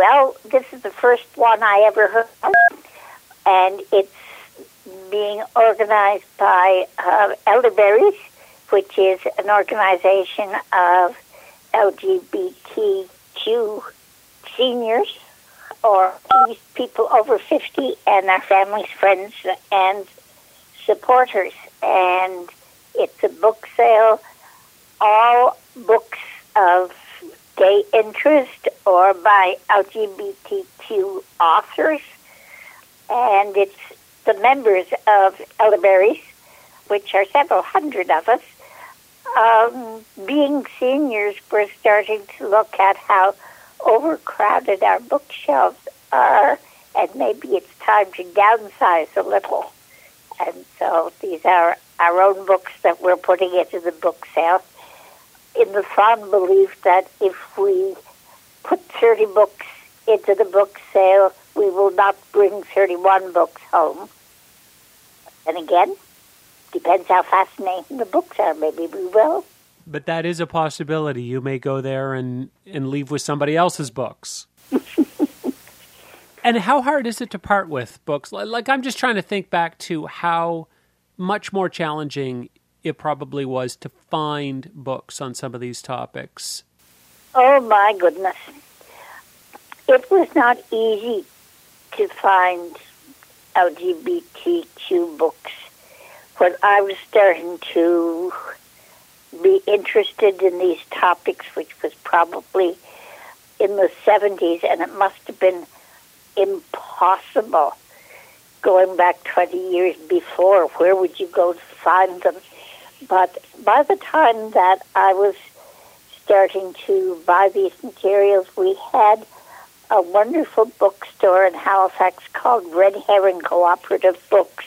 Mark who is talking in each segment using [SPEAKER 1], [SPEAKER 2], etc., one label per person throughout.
[SPEAKER 1] Well, this is the first one I ever heard of, and it's being organized by Elderberries, which is an organization of LGBTQ seniors, or people over 50, and their families, friends, and supporters. And it's a book sale, all books of gay interest or by LGBTQ authors. And it's the members of Elderberries, which are several hundred of us. Being seniors, we're starting to look at how overcrowded our bookshelves are, and maybe it's time to downsize a little. And so these are our own books that we're putting into the book sale, in the fond belief that if we put 30 books into the book sale, we will not bring 31 books home. And again, depends how fascinating the books are. Maybe we will.
[SPEAKER 2] But that is a possibility. You may go there and leave with somebody else's books. And how hard is it to part with books? Like, I'm just trying to think back to how much more challenging it probably was to find books on some of these topics.
[SPEAKER 1] Oh, my goodness. It was not easy to find LGBTQ books. When I was starting to be interested in these topics, which was probably in the 70s, and it must have been impossible going back 20 years before. Where would you go to find them? But by the time that I was starting to buy these materials, we had a wonderful bookstore in Halifax called Red Herring Cooperative Books.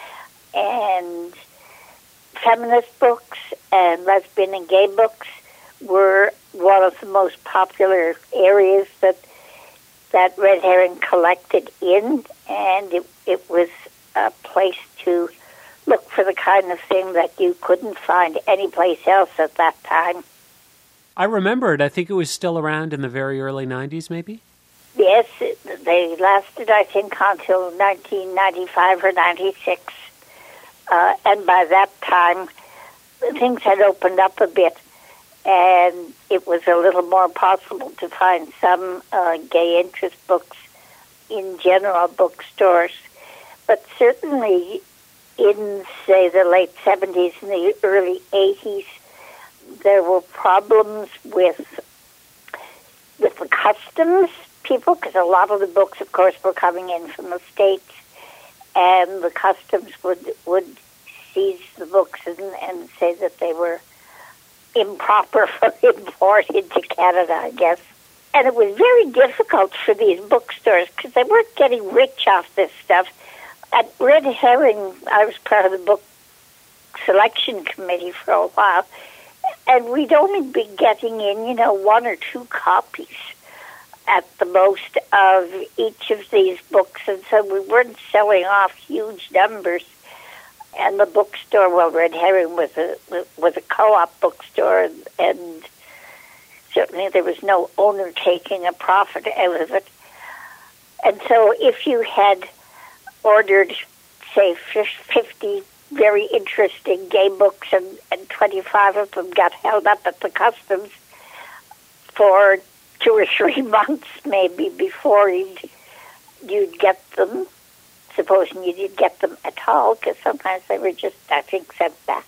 [SPEAKER 1] And feminist books and lesbian and gay books were one of the most popular areas that Red Herring collected in, and it was a place to look for the kind of thing that you couldn't find anyplace else at that time.
[SPEAKER 2] I remember it. I think it was still around in the very early 90s, maybe?
[SPEAKER 1] Yes, they lasted, I think, until 1995 or 96. And by that time, things had opened up a bit, and it was a little more possible to find some gay interest books in general bookstores. But certainly in, say, the late 70s and the early 80s, there were problems with the customs people, because a lot of the books, of course, were coming in from the States, and the customs would seize the books and say that they were improper for import into Canada, I guess. And it was very difficult for these bookstores because they weren't getting rich off this stuff. At Red Herring, I was part of the book selection committee for a while, and we'd only be getting in, 1 or 2 copies at the most of each of these books, and so we weren't selling off huge numbers. And the bookstore, well, Red Herring was a co-op bookstore, and certainly there was no owner taking a profit out of it. And so if you had ordered, say, 50 very interesting gay books and 25 of them got held up at the customs for 2 or 3 months maybe before you'd get them, supposing you did get them at all, because sometimes they were just, I think, sent back.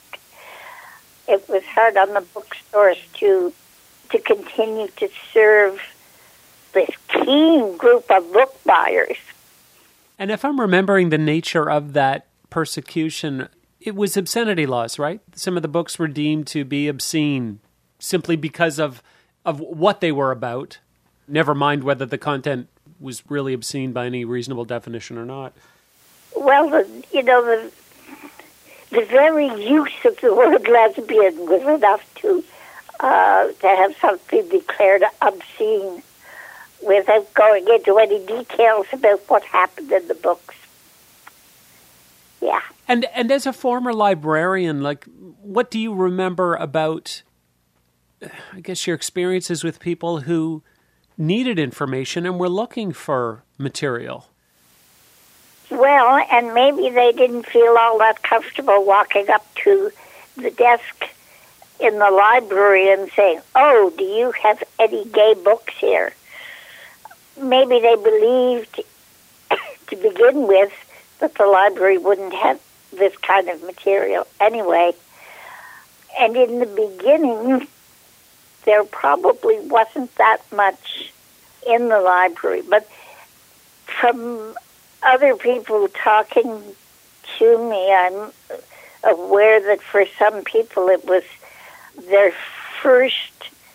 [SPEAKER 1] It was hard on the bookstores to continue to serve this keen group of book buyers.
[SPEAKER 2] And if I'm remembering the nature of that persecution, it was obscenity laws, right? Some of the books were deemed to be obscene simply because of what they were about, never mind whether the content was really obscene by any reasonable definition or not.
[SPEAKER 1] Well, the very use of the word lesbian was enough to have something declared obscene without going into any details about what happened in the books. Yeah.
[SPEAKER 2] And as a former librarian, what do you remember about, I guess, your experiences with people who needed information and were looking for material.
[SPEAKER 1] Well, and maybe they didn't feel all that comfortable walking up to the desk in the library and saying, "Oh, do you have any gay books here?" Maybe they believed to begin with that the library wouldn't have this kind of material anyway. And in the beginning, there probably wasn't that much in the library. But from other people talking to me, I'm aware that for some people it was their first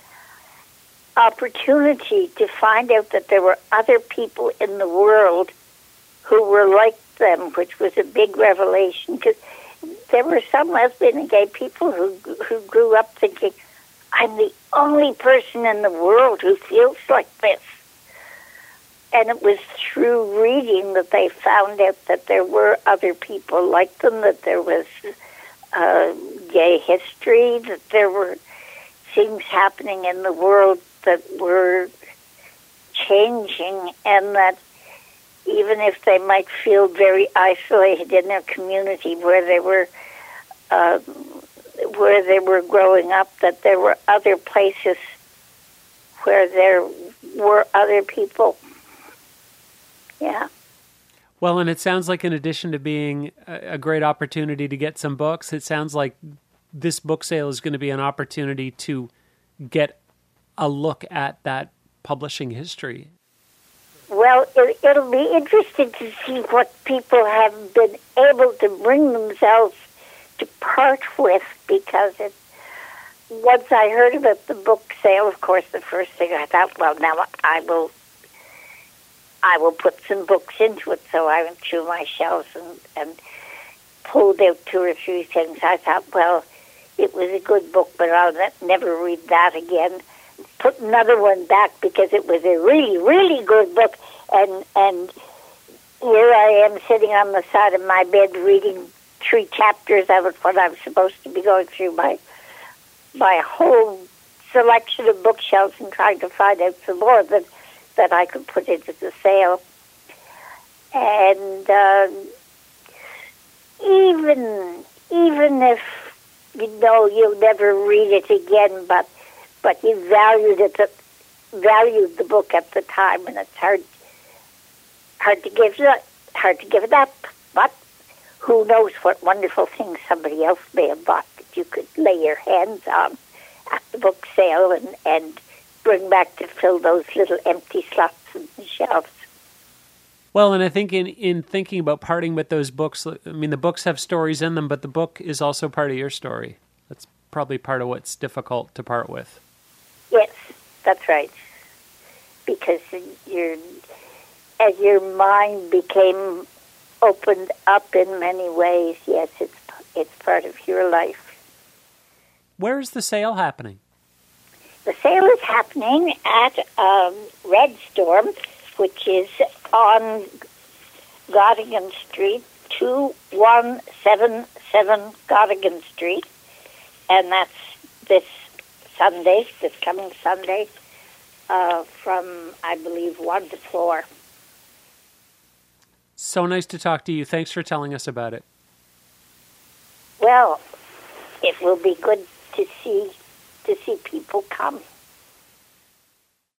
[SPEAKER 1] opportunity to find out that there were other people in the world who were like them, which was a big revelation, because there were some lesbian and gay people who grew up thinking, I'm the only person in the world who feels like this. And it was through reading that they found out that there were other people like them, that there was gay history, that there were things happening in the world that were changing, and that even if they might feel very isolated in their community where they were growing up, that there were other places where there were other people. Yeah.
[SPEAKER 2] Well, and it sounds like in addition to being a great opportunity to get some books, it sounds like this book sale is going to be an opportunity to get a look at that publishing history.
[SPEAKER 1] Well, it'll be interesting to see what people have been able to bring themselves to part with, because once I heard about the book sale, of course, the first thing I thought, well, now I will put some books into it. So I went through my shelves and pulled out 2 or 3 things. I thought, well, it was a good book, but I'll never read that again. Put another one back because it was a really, really good book. And here I am sitting on the side of my bed reading 3 chapters of it when I'm supposed to be going through my whole selection of bookshelves and trying to find out some more that I could put into the sale. And even if you'll never read it again, but you valued the book at the time, and it's hard to give it up. But who knows what wonderful things somebody else may have bought that you could lay your hands on at the book sale and bring back to fill those little empty slots in the shelves.
[SPEAKER 2] Well, and I think in thinking about parting with those books, I mean, the books have stories in them, but the book is also part of your story. That's probably part of what's difficult to part with.
[SPEAKER 1] Yes, that's right. Because as your mind became opened up in many ways, yes, it's part of your life.
[SPEAKER 2] Where is the sale happening?
[SPEAKER 1] The sale is happening at Red Storm, which is on Gottingen Street, 2177 Gottingen Street, and that's this coming Sunday, from, I believe, 1 to 4.
[SPEAKER 2] So nice to talk to you. Thanks for telling us about it.
[SPEAKER 1] Well, it will be good to see people come.